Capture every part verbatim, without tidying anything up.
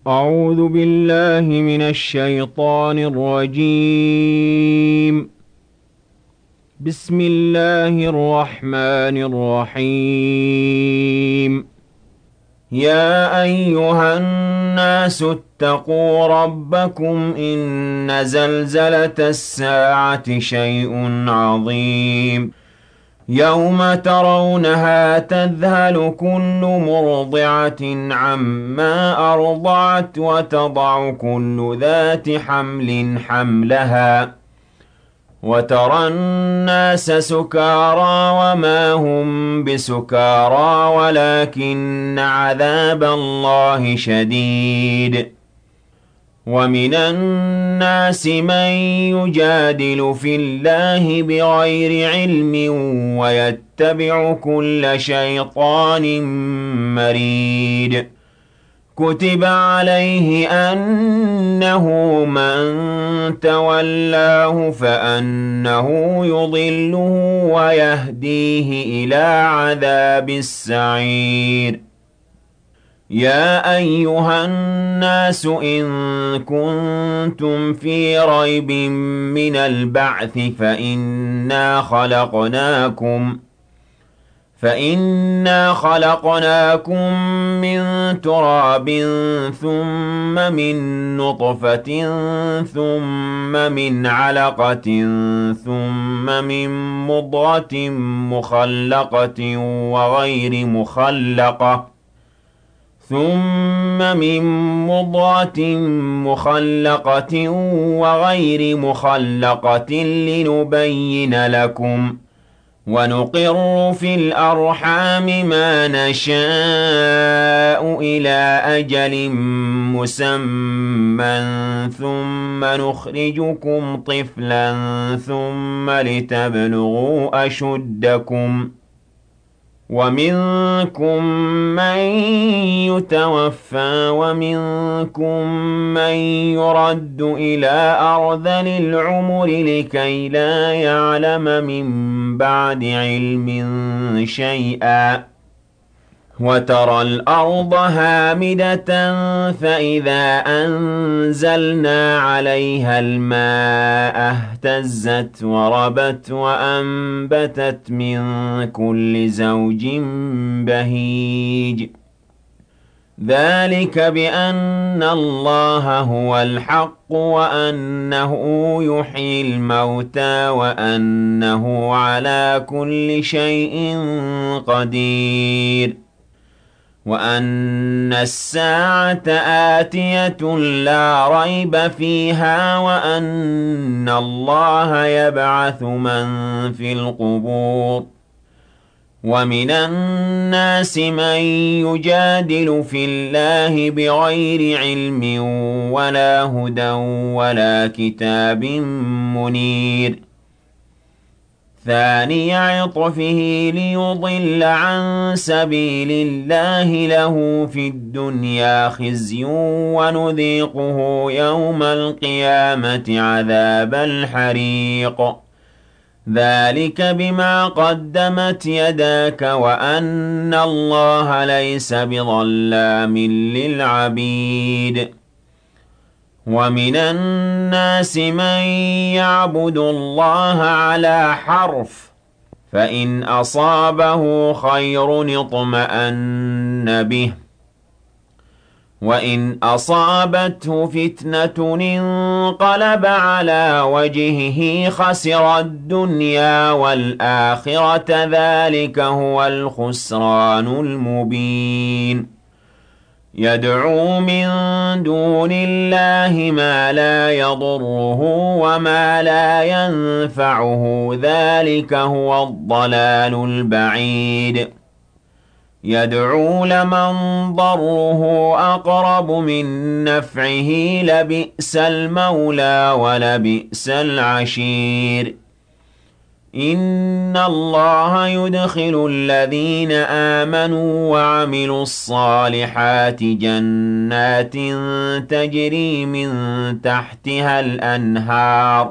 أعوذ بالله من الشيطان الرجيم. بسم الله الرحمن الرحيم. يا أيها الناس اتقوا ربكم إن زلزلة الساعة شيء عظيم. يوم ترونها تذهل كل مرضعة عما أرضعت وتضع كل ذات حمل حملها وترى الناس سكارى وما هم بسكارى ولكن عذاب الله شديد. ومن الناس من يجادل في الله بغير علم ويتبع كل شيطان مريد. كتب عليه أنه من تولاه فأنه يضله ويهديه إلى عذاب السعير. يا أيها الناس إن كنتم في ريب من البعث فإنا خلقناكم فإنا خلقناكم من تراب ثم من نطفة ثم من علقة ثم من مضغة مخلقة وغير مخلقة ثم من مضغة مخلقة وغير مخلقة لنبين لكم ونقر في الأرحام ما نشاء إلى أجل مسمى ثم نخرجكم طفلا ثم لتبلغوا أشدكم ومنكم من يتوفى ومنكم من يرد إلى أرذل العمر لكي لا يعلم من بعد علم شيئا. وترى الأرض هامدة فإذا أنزلنا عليها الماء اهتزت وربت وأنبتت من كل زوج بهيج. ذلك بأن الله هو الحق وأنه يحيي الموتى وأنه على كل شيء قدير وأن الساعة آتية لا ريب فيها وأن الله يبعث من في القبور. ومن الناس من يجادل في الله بغير علم ولا هدى ولا كتاب منير. ثاني عطفه ليضل عن سبيل الله له في الدنيا خزي ونذيقه يوم القيامة عذاب الحريق. ذلك بما قدمت يداك وأن الله ليس بظلام للعبيد. ومن الناس من يعبد الله على حرف فإن أصابه خير اطمأن به وإن أصابته فتنة انقلب على وجهه خسر الدنيا والآخرة ذلك هو الخسران المبين. يدعو من دون الله ما لا يضره وما لا ينفعه ذلك هو الضلال البعيد. يدعو لمن ضره أقرب من نفعه لبئس المولى ولبئس العشير. إن الله يدخل الذين آمنوا وعملوا الصالحات جنات تجري من تحتها الأنهار.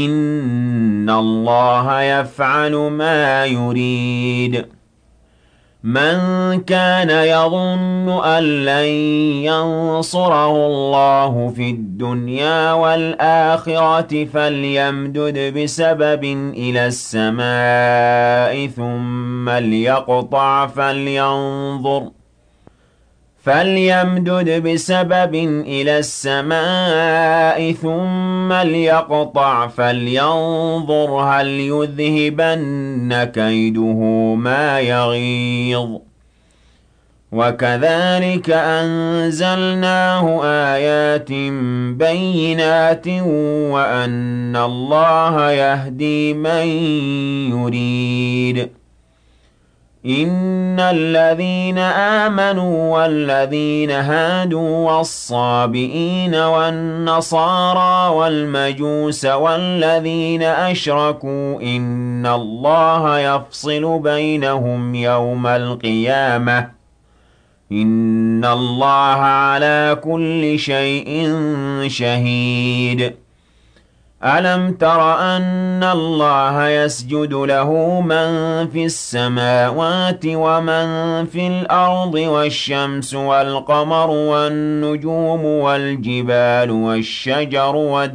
إن الله يفعل ما يريد. مَن كَانَ يَظُنُّ أَن لَّن يَنصُرَهُ اللَّهُ فِي الدُّنْيَا وَالْآخِرَةِ فَلْيَمْدُدْ بِسَبَبٍ إِلَى السَّمَاءِ ثُمَّ لْيَقْطَعْ فَلْيَنظُرْ فَلْيَمْدُدْ بِسَبَبٍ إِلَى السَّمَاءِ ثُمَّ لْيَقْطَعْ فَلْيَنظُرْ هَلْ يُذْهِبَنَّ كَيْدُهُ مَا يَغِيظُ وَكَذَلِكَ أَنزَلْنَاهُ آيَاتٍ بَيِّنَاتٍ وَأَنَّ اللَّهَ يَهْدِي مَن يُرِيدُ إِنَّ الَّذِينَ آمَنُوا وَالَّذِينَ هَادُوا وَالصَّابِئِينَ وَالنَّصَارَىٰ وَالْمَجُوسَ وَالَّذِينَ أَشْرَكُوا إِنَّ اللَّهَ يَفْصِلُ بَيْنَهُمْ يَوْمَ الْقِيَامَةِ ۗ إِنَّ اللَّهَ عَلَىٰ كُلِّ شَيْءٍ شَهِيدٌ أَلَمْ تَرَ أَنَّ اللَّهَ يَسْجُدُ لَهُ مَن فِي السَّمَاوَاتِ وَمَن فِي الْأَرْضِ وَالشَّمْسُ وَالْقَمَرُ وَالنُّجُومُ وَالْجِبَالُ وَالشَّجَرُ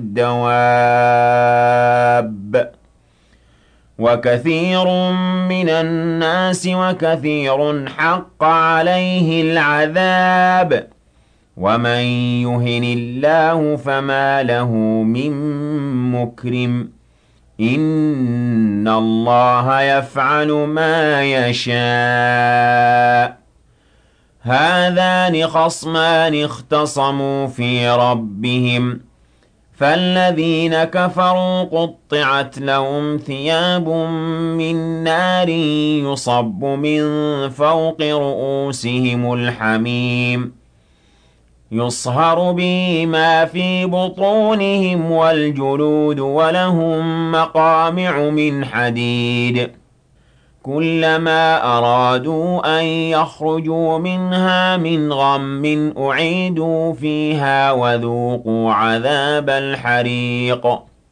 وَالدَّوَابُّ وَكَثِيرٌ مِّنَ النَّاسِ وَكَثِيرٌ حَقَّ عَلَيْهِ الْعَذَابُ ۗ وَمَن يُهِنِ اللَّهُ فَمَا لَهُ مِن مُّكْرِمٍ ۚ إِنَّ اللَّهَ يَفْعَلُ مَا يَشَاءُ هَٰذَانِ خَصْمَانِ اخْتَصَمُوا فِي رَبِّهِمْ ۖ فَالَّذِينَ كَفَرُوا قُطِّعَتْ لَهُمْ ثِيَابٌ مِّن نَّارٍ يُصَبُّ مِن فَوْقِ رُءُوسِهِمُ الْحَمِيمُ يُصْهَرُ بِهِ مَا فِي بُطُونِهِمْ وَالْجُلُودُ وَلَهُم مَّقَامِعُ مِنْ حَدِيدٍ كُلَّمَا أَرَادُوا أَن يَخْرُجُوا مِنْهَا مِنْ غَمٍّ أُعِيدُوا فِيهَا وَذُوقُوا عَذَابَ الْحَرِيقِ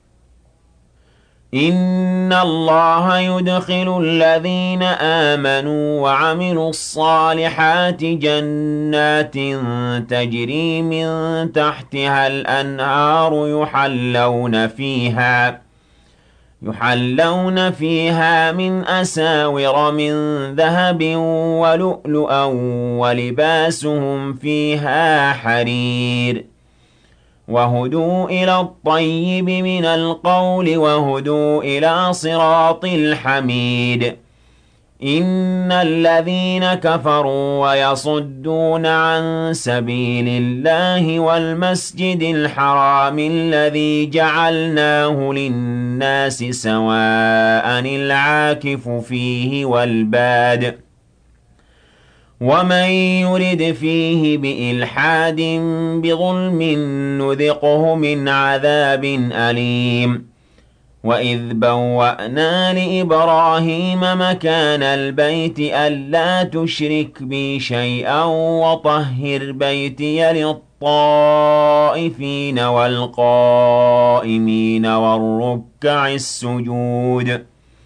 إِنَّ اللَّهَ يُدْخِلُ الَّذِينَ آمَنُوا وَعَمِلُوا الصَّالِحَاتِ جَنَّاتٍ تَجْرِي مِن تَحْتِهَا الْأَنْهَارُ يُحَلَّوْنَ فِيهَا يُحَلَّوْنَ فِيهَا مِنْ أَسَاوِرَ مِن ذَهَبٍ وَلُؤْلُؤًا وَلِبَاسُهُمْ فِيهَا حَرِيرٌ وَهُدُوا إِلَى الطَّيِّبِ مِنَ الْقَوْلِ وَهُدُوا إِلَىٰ صِرَاطِ الْحَمِيدِ إِنَّ الَّذِينَ كَفَرُوا وَيَصُدُّونَ عَن سَبِيلِ اللَّهِ وَالْمَسْجِدِ الْحَرَامِ الَّذِي جَعَلْنَاهُ لِلنَّاسِ سَوَاءً الْعَاكِفُ فِيهِ وَالْبَادِ ۚ وَمَن يُرِدْ فِيهِ بِإِلْحَادٍ بِظُلْمٍ نُّذِقْهُ مِنْ عَذَابٍ أَلِيمٍ وَإِذْ بَوَّأْنَا لِإِبْرَاهِيمَ مَكَانَ الْبَيْتِ أَلَّا تُشْرِكْ بِي شَيْئًا وَطَهِّرْ بَيْتِيَ لِلطَّائِفِينَ وَالْقَائِمِينَ وَالرُّكَّعِ السُّجُودِ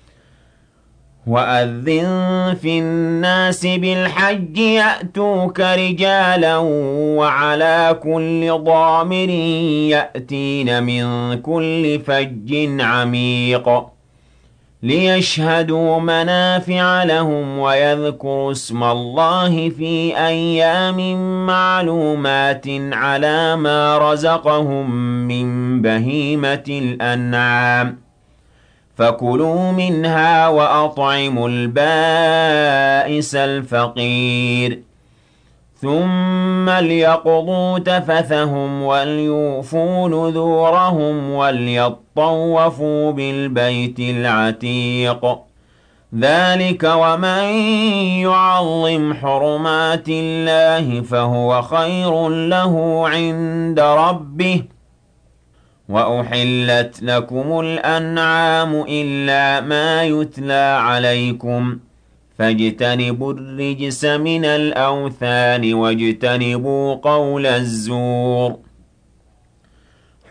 وَأَذِّن فِي النَّاسِ بِالْحَجِّ يَأْتُوكَ رِجَالًا وَعَلَىٰ كُلِّ ضَامِرٍ يَأْتِينَ مِن كُلِّ فَجٍّ عَمِيقٍ لِيَشْهَدُوا مَنَافِعَ لَهُمْ وَيَذْكُرُوا اسْمَ اللَّهِ فِي أَيَّامٍ مَّعْلُومَاتٍ عَلَىٰ مَا رَزَقَهُم مِّن بَهِيمَةِ الْأَنْعَامِ فَكُلُوا مِنْهَا وَأَطْعِمُوا الْبَائِسَ الْفَقِيرَ ثُمَّ لْيَقْضُوا تَفَثَهُمْ وَلْيُوفُوا نُذُورَهُمْ وَلْيَطَّوَّفُوا بِالْبَيْتِ الْعَتِيقِ ذَٰلِكَ وَمَن يُعَظِّمْ حُرُمَاتِ اللَّهِ فَهُوَ خَيْرٌ لَّهُ عِندَ رَبِّهِ ۗ وَأُحِلَّتْ لَكُمُ الْأَنْعَامُ إِلَّا مَا يُتْلَىٰ عَلَيْكُمْ ۖ فَاجْتَنِبُوا الرِّجْسَ مِنَ الْأَوْثَانِ وَاجْتَنِبُوا قَوْلَ الزُّورِ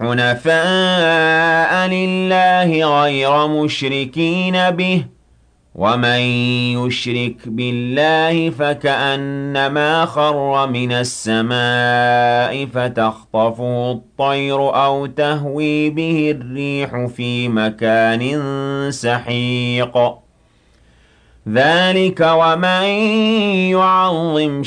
حُنَفَاءَ لِلَّهِ غَيْرَ مُشْرِكِينَ بِهِ ۚ ومن يشرك بالله فكأنما خر من السماء فتخطفه الطير أو تهوي به الريح في مكان سحيق ذلك ومن يعظم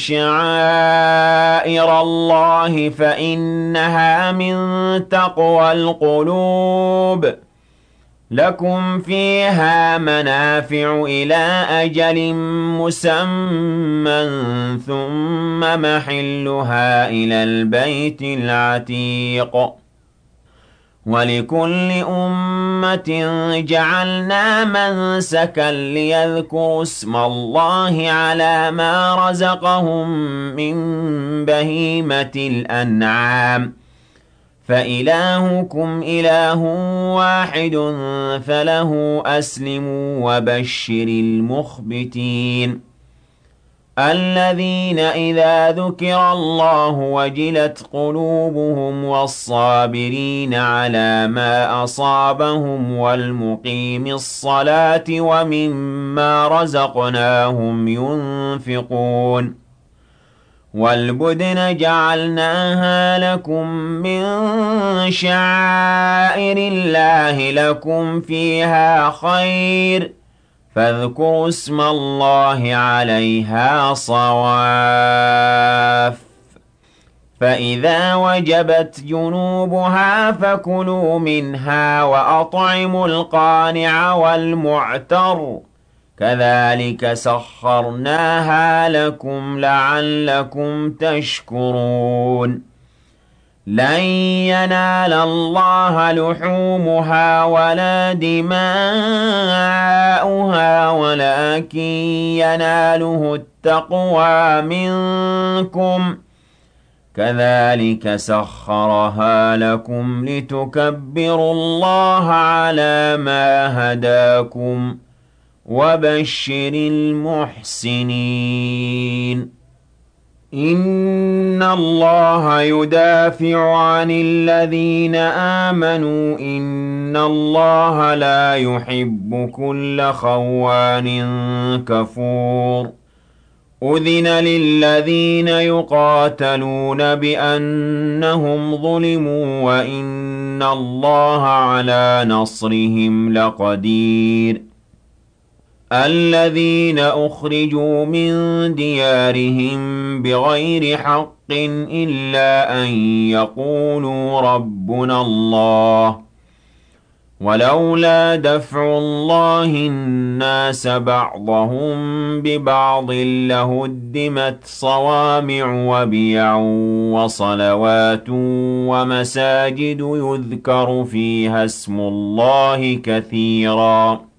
شعائر الله فإنها من تقوى القلوب لكم فيها منافع إلى أجل مسمى ثم محلها إلى البيت العتيق ولكل أمة جعلنا منسكا ليذكروا اسم الله على ما رزقهم من بهيمة الأنعام فإلهكم إله واحد فله أسلموا وبشر المخبتين الذين إذا ذكر الله وجلت قلوبهم والصابرين على ما أصابهم والمقيم الصلاة ومما رزقناهم ينفقون والبدن جعلناها لكم من شعائر الله لكم فيها خير فاذكروا اسم الله عليها صواف فإذا وجبت جنوبها فكلوا منها وأطعموا القانع والمعتر كذلك سخرناها لكم لعلكم تشكرون لن ينال الله لحومها ولا دماؤها ولكن يناله التقوى منكم كذلك سخرها لكم لتكبروا الله على ما هداكم وبشر المحسنين إن الله يدافع عن الذين آمنوا إن الله لا يحب كل خوان كفور أذن للذين يقاتلون بأنهم ظلموا وإن الله على نصرهم لقدير الذين أخرجوا من ديارهم بغير حق إلا أن يقولوا ربنا الله ولولا دفع الله الناس بعضهم ببعض لهدمت صوامع وبيع وصلوات ومساجد يذكر فيها اسم الله كثيراً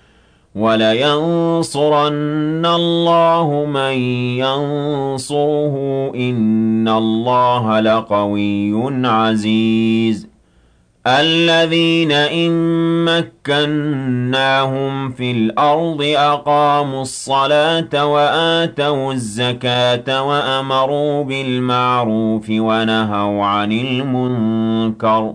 ولينصرن الله من ينصره إن الله لقوي عزيز الذين إن مكناهم في الأرض أقاموا الصلاة وآتوا الزكاة وأمروا بالمعروف ونهوا عن المنكر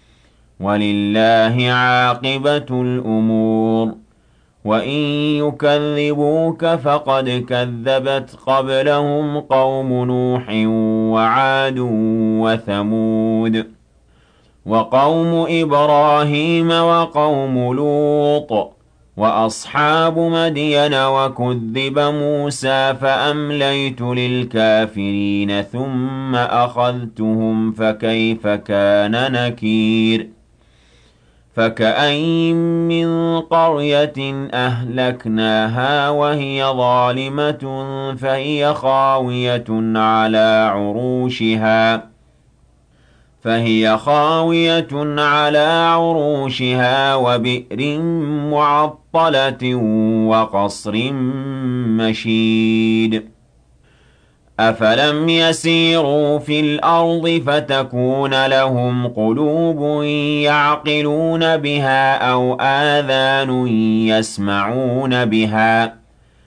ولله عاقبة الأمور وإن يكذبوك فقد كذبت قبلهم قوم نوح وعاد وثمود وقوم إبراهيم وقوم لوط وأصحاب مدين وكذب موسى فأمليت للكافرين ثم أخذتهم فكيف كان نكير فكأين من قرية أهلكناها وهي ظالمة فهي خاوية على عروشها فهي خاوية على عروشها وبئر معطلة وقصر مشيد أفلم يسيروا في الأرض فتكون لهم قلوب يعقلون بها أو آذان يسمعون بها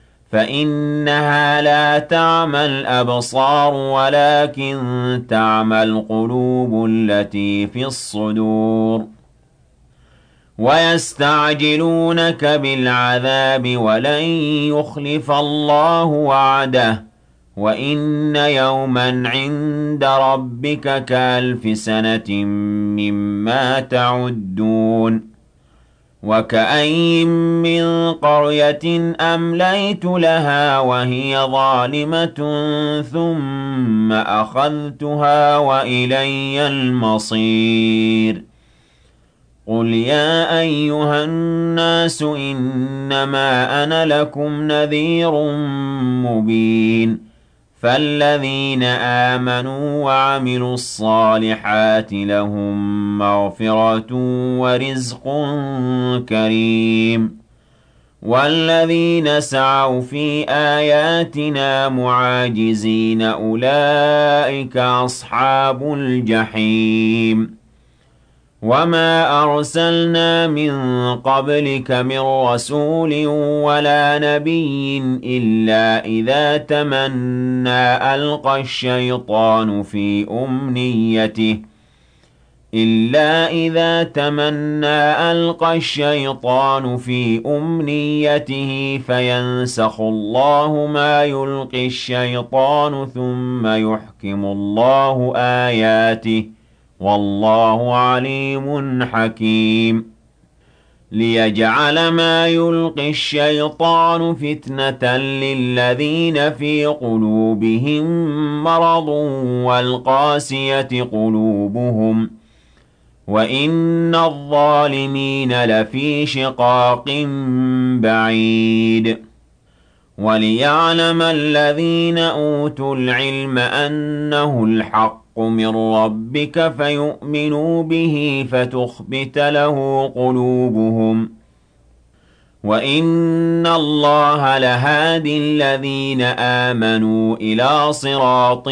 فإنها لا تعمى الأبصار ولكن تعمى القلوب التي في الصدور ويستعجلونك بالعذاب ولن يخلف الله وعده وإن يوما عند ربك كألف سنة مما تعدون وكأين من قرية أمليت لها وهي ظالمة ثم أخذتها وإلي المصير قل يا أيها الناس إنما أنا لكم نذير مبين فالذين آمنوا وعملوا الصالحات لهم مغفرة ورزق كريم والذين سعوا في آياتنا معاجزين أولئك أصحاب الجحيم وما أرسلنا من قبلك من رسول ولا نبي إلا إذا تمنى ألقى الشيطان في أمنيته إلا إذا تمنى ألقى الشيطان في أمنيته فينسخ الله ما يلقي الشيطان ثم يحكم الله آياته والله عليم حكيم ليجعل ما يلقي الشيطان فتنة للذين في قلوبهم مرض والقاسية قلوبهم وإن الظالمين لفي شقاق بعيد وليعلم الذين أوتوا العلم أنه الحق من ربك فيؤمنوا به فتخبت له قلوبهم وإن الله لهادي الذين آمنوا إلى صراط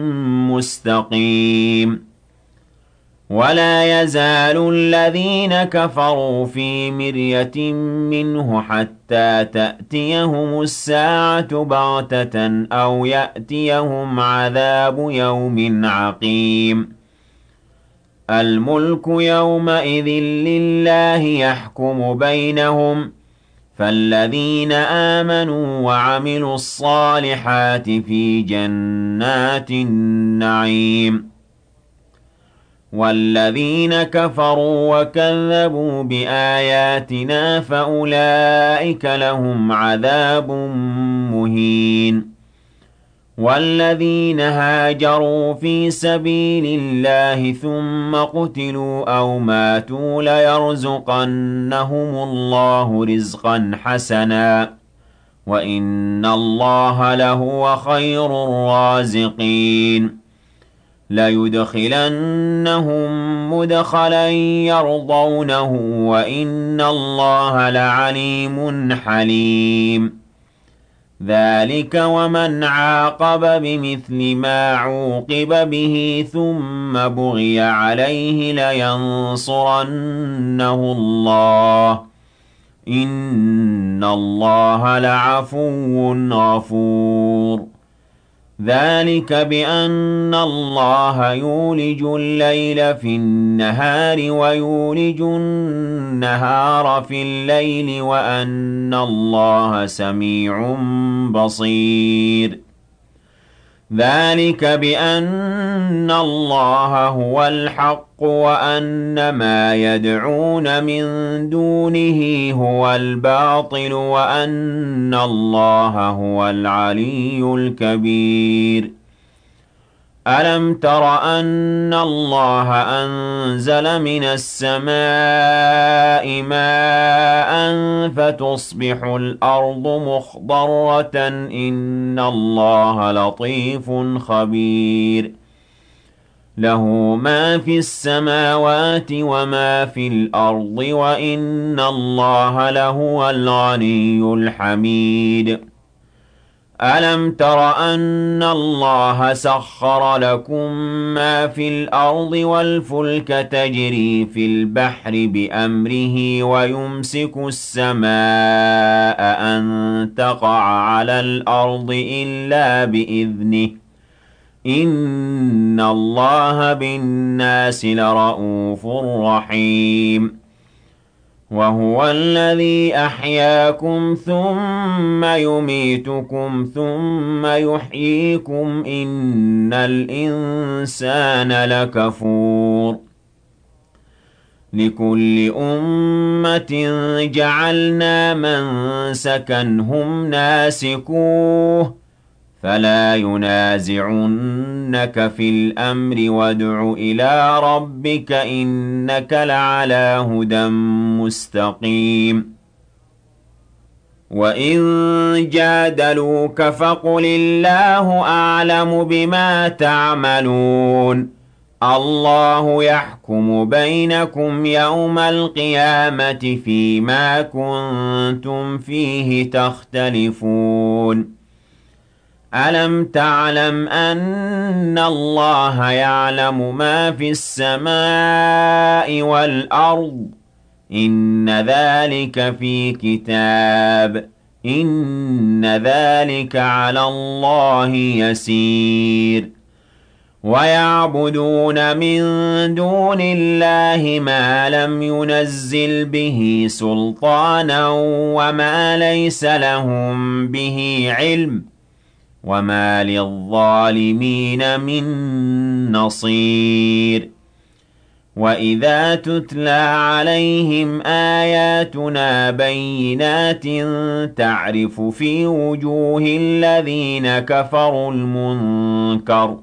مستقيم ولا يزال الذين كفروا في مرية منه حتى تأتيهم الساعة بغتة أو يأتيهم عذاب يوم عقيم الملك يومئذ لله يحكم بينهم فالذين آمنوا وعملوا الصالحات في جنات النعيم والذين كفروا وكذبوا بآياتنا فأولئك لهم عذاب مهين والذين هاجروا في سبيل الله ثم قتلوا أو ماتوا ليرزقنهم الله رزقا حسنا وإن الله لهو خير الرازقين ليدخلنهم مدخلا يرضونه وإن الله لعليم حليم ذلك ومن عاقب بمثل ما عوقب به ثم بغي عليه لينصرنه الله إن الله لعفو غفور ذلك بأن الله يولج الليل في النهار ويولج النهار في الليل وأن الله سميع بصير ذلك بأن الله هو الحق وأن ما يدعون من دونه هو الباطل وأن الله هو العلي الكبير ألم تر أن الله أنزل من السماء ماء فتصبح الأرض مخضرة إن الله لطيف خبير له ما في السماوات وما في الأرض وإن الله لهو الغني الحميد ألم تر أن الله سخر لكم ما في الأرض والفلك تجري في البحر بأمره ويمسك السماء أن تقع على الأرض إلا بإذنه إن الله بالناس لرءوف رحيم وهو الذي أحياكم ثم يميتكم ثم يحييكم إن الإنسان لكفور لكل أمة جعلنا منسكا هم ناسكوه فلا ينازعنك في الأمر وادع إلى ربك إنك لعلى هدى مستقيم وإن جادلوك فقل الله أعلم بما تعملون الله يحكم بينكم يوم القيامة فيما كنتم فيه تختلفون ألم تعلم أن الله يعلم ما في السماء والأرض إن ذلك في كتاب إن ذلك على الله يسير ويعبدون من دون الله ما لم ينزل به سلطانا وما ليس لهم به علم وما للظالمين من نصير وإذا تتلى عليهم آياتنا بينات تعرف في وجوه الذين كفروا المنكر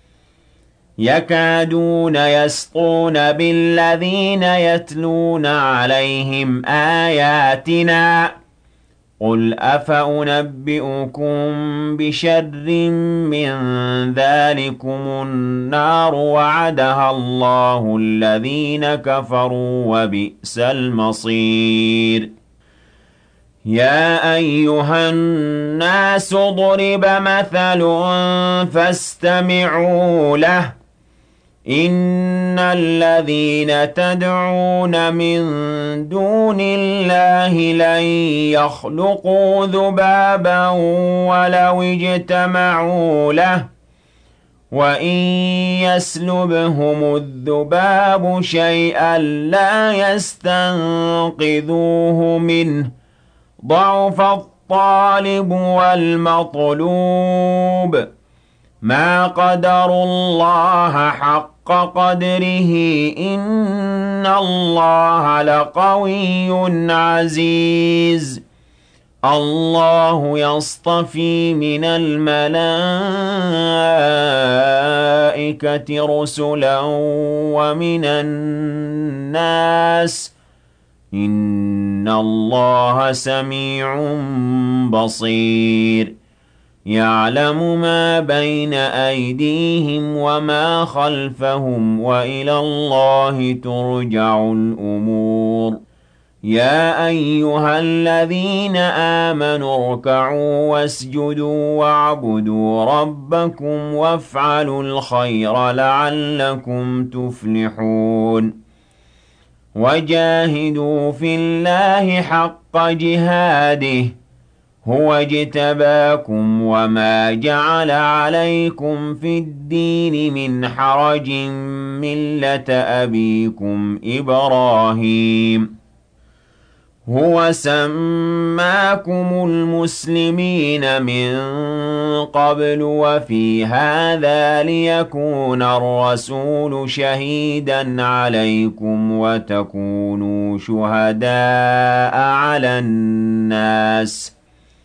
يكادون يسطون بالذين يتلون عليهم آياتنا قل أفأنبئكم بشر من ذلكم النار وعدها الله الذين كفروا وبئس المصير يا أيها الناس ضرب مثل فاستمعوا له إن الذين تدعون من دون الله لن يخلقوا ذبابا ولو اجتمعوا له وإن يسلبهم الذباب شيئا لا يستنقذوه منه ضعف الطالب والمطلوب ما قدروا الله حق قدره إن الله لقوي عزيز الله يصطفي من الملائكة رسلا ومن الناس إن الله سميع بصير يعلم ما بين أيديهم وما خلفهم وإلى الله ترجع الأمور يا أيها الذين آمنوا اركعوا واسجدوا واعبدوا ربكم وافعلوا الخير لعلكم تفلحون وجاهدوا في الله حق جهاده هو اجتباكم وما جعل عليكم في الدين من حرج ملة أبيكم إبراهيم هو سماكم المسلمين من قبل وفي هذا ليكون الرسول شهيدا عليكم وتكونوا شهداء على الناس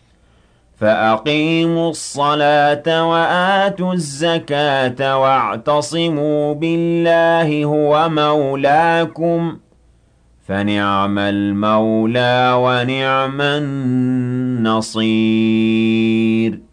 فأقيموا الصلاة وآتوا الزكاة واعتصموا بالله هو مولاكم فنعم المولى ونعم النصير